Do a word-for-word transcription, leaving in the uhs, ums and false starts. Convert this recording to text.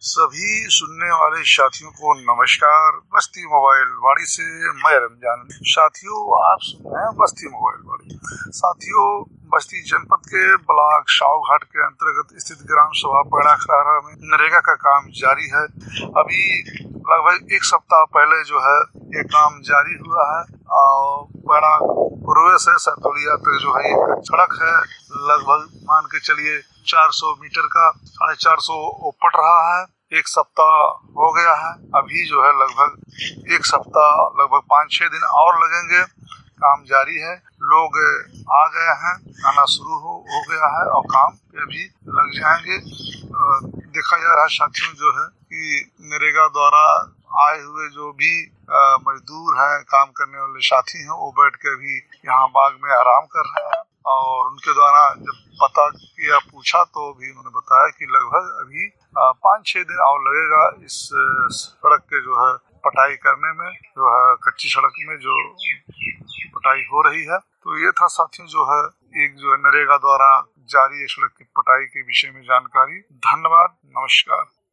सभी सुनने वाले साथियों को नमस्कार। बस्ती मोबाइल वाड़ी से मैं रमजान। साथियों, आप सुन रहे हैं बस्ती मोबाइल वाड़ी। साथियों, बस्ती जनपद के ब्लॉक शाहू घाट के अंतर्गत स्थित ग्राम सभा पेड़ा खरारा में नरेगा का काम जारी है। अभी लगभग एक सप्ताह पहले जो है ये काम जारी हुआ है और पेड़ा पूर्व से सतोलिया तक जो है ये सड़क है, लगभग मान के चलिए चार सौ मीटर का साढ़े चार सौ पट रहा है। एक सप्ताह हो गया है। अभी जो है लगभग एक सप्ताह लगभग पाँच छह दिन और लगेंगे। काम जारी है, लोग आ गए हैं, आना शुरू हो, हो गया है और काम पे भी लग जाएंगे। देखा जा रहा है साथियों जो है कि नरेगा द्वारा आए हुए जो भी मजदूर हैं, काम करने वाले साथी हैं, वो बैठ के भी यहाँ बाग में आराम कर रहे हैं। और उनके द्वारा जब पता किया, पूछा तो भी उन्होंने बताया कि लगभग अभी पाँच छह दिन और लगेगा इस सड़क के जो है पटाई करने में, जो है कच्ची सड़क में जो पटाई हो रही है। तो ये था साथियों जो है एक जो है नरेगा द्वारा जारी सड़क की पटाई के विषय में जानकारी। धन्यवाद, नमस्कार।